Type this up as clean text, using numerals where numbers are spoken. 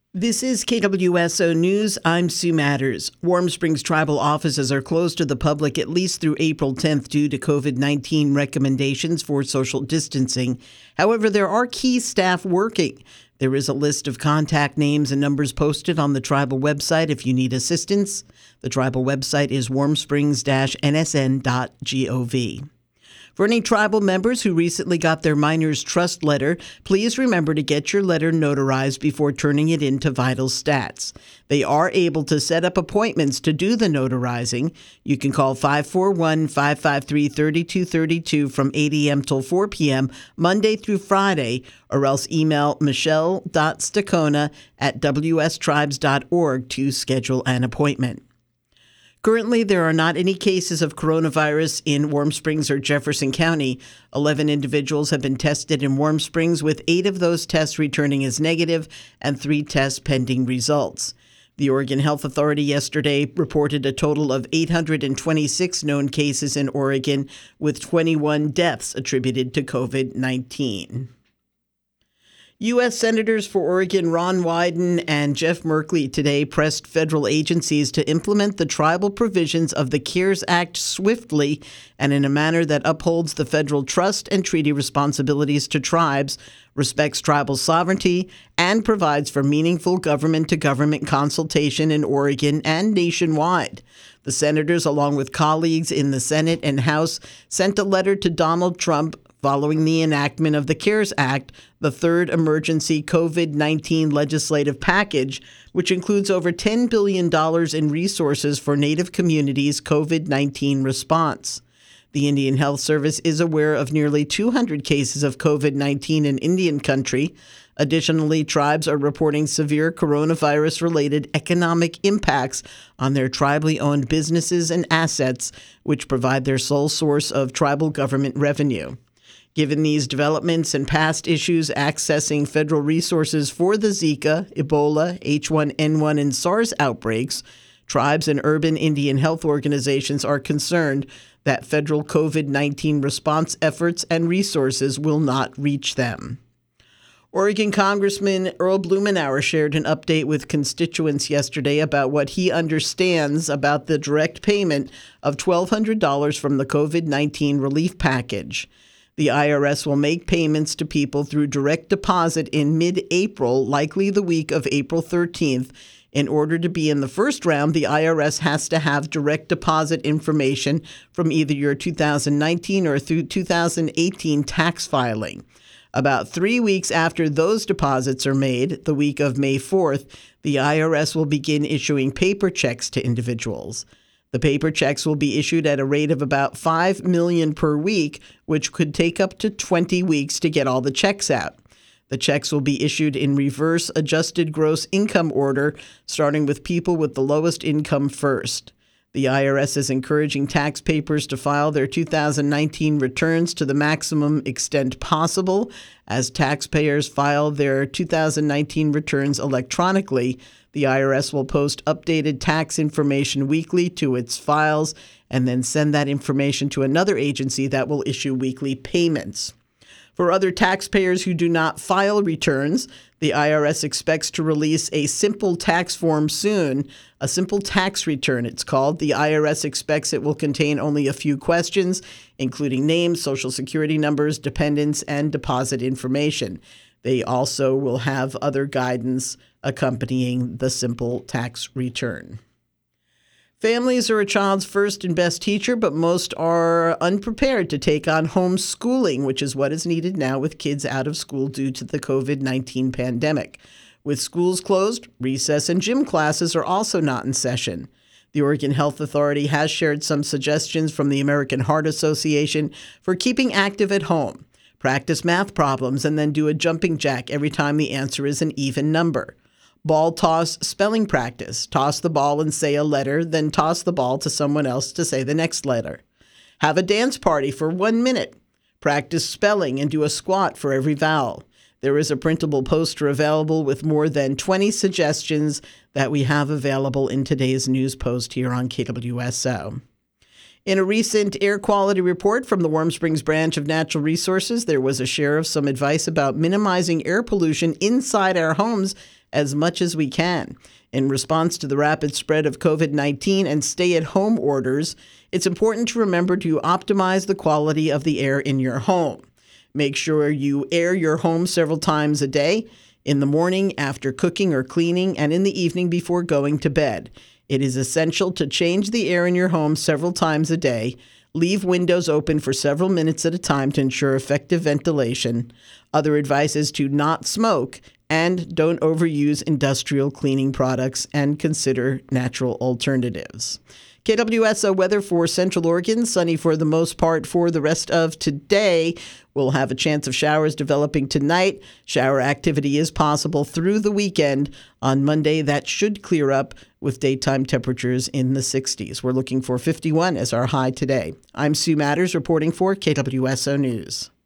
This is KWSO News. I'm Sue Matters. Warm Springs tribal offices are closed to the public at least through April 10th due to COVID-19 recommendations for social distancing. However, there are key staff working. There is a list of contact names and numbers posted on the tribal website if you need assistance. The tribal website is warmsprings-nsn.gov. For any tribal members who recently got their Miners Trust letter, please remember to get your letter notarized before turning it into Vital Stats. They are able to set up appointments to do the notarizing. You can call 541-553-3232 from 8 a.m. till 4 p.m. Monday through Friday, or else email michelle.stacona@wstribes.org to schedule an appointment. Currently, there are not any cases of coronavirus in Warm Springs or Jefferson County. 11 individuals have been tested in Warm Springs, with 8 of those tests returning as negative and 3 tests pending results. The Oregon Health Authority yesterday reported a total of 826 known cases in Oregon, with 21 deaths attributed to COVID-19. U.S. Senators for Oregon Ron Wyden and Jeff Merkley today pressed federal agencies to implement the tribal provisions of the CARES Act swiftly and in a manner that upholds the federal trust and treaty responsibilities to tribes, respects tribal sovereignty, and provides for meaningful government-to-government consultation in Oregon and nationwide. The senators, along with colleagues in the Senate and House, sent a letter to Donald Trump following the enactment of the CARES Act, the third emergency COVID-19 legislative package, which includes over $10 billion in resources for Native communities' COVID-19 response. The Indian Health Service is aware of nearly 200 cases of COVID-19 in Indian country. Additionally, tribes are reporting severe coronavirus-related economic impacts on their tribally owned businesses and assets, which provide their sole source of tribal government revenue. Given these developments and past issues accessing federal resources for the Zika, Ebola, H1N1, and SARS outbreaks, tribes and urban Indian health organizations are concerned that federal COVID-19 response efforts and resources will not reach them. Oregon Congressman Earl Blumenauer shared an update with constituents yesterday about what he understands about the direct payment of $1,200 from the COVID-19 relief package. The IRS will make payments to people through direct deposit in mid-April, likely the week of April 13th. In order to be in the first round, the IRS has to have direct deposit information from either your 2019 or through 2018 tax filing. About 3 weeks after those deposits are made, the week of May 4th, the IRS will begin issuing paper checks to individuals. The paper checks will be issued at a rate of about $5 million per week, which could take up to 20 weeks to get all the checks out. The checks will be issued in reverse adjusted gross income order, starting with people with the lowest income first. The IRS is encouraging taxpayers to file their 2019 returns to the maximum extent possible. As taxpayers file their 2019 returns electronically, the IRS will post updated tax information weekly to its files and then send that information to another agency that will issue weekly payments. For other taxpayers who do not file returns, the IRS expects to release a simple tax form soon. A simple tax return, it's called. The IRS expects it will contain only a few questions, including names, social security numbers, dependents, and deposit information. They also will have other guidance accompanying the simple tax return. Families are a child's first and best teacher, but most are unprepared to take on homeschooling, which is what is needed now with kids out of school due to the COVID-19 pandemic. With schools closed, recess and gym classes are also not in session. The Oregon Health Authority has shared some suggestions from the American Heart Association for keeping active at home. Practice math problems and then do a jumping jack every time the answer is an even number. Ball toss spelling practice. Toss the ball and say a letter, then toss the ball to someone else to say the next letter. Have a dance party for 1 minute. Practice spelling and do a squat for every vowel. There is a printable poster available with more than 20 suggestions that we have available in today's news post here on KWSO. In a recent air quality report from the Warm Springs branch of Natural Resources, there was a share of some advice about minimizing air pollution inside our homes as much as we can. In response to the rapid spread of COVID-19 and stay-at-home orders, it's important to remember to optimize the quality of the air in your home. Make sure you air your home several times a day, in the morning after cooking or cleaning, and in the evening before going to bed. It is essential to change the air in your home several times a day. Leave windows open for several minutes at a time to ensure effective ventilation. Other advice is to not smoke and don't overuse industrial cleaning products, and consider natural alternatives. KWSO weather for Central Oregon, sunny for the most part for the rest of today. We'll have a chance of showers developing tonight. Shower activity is possible through the weekend. On Monday, that should clear up with daytime temperatures in the 60s. We're looking for 51 as our high today. I'm Sue Matters reporting for KWSO News.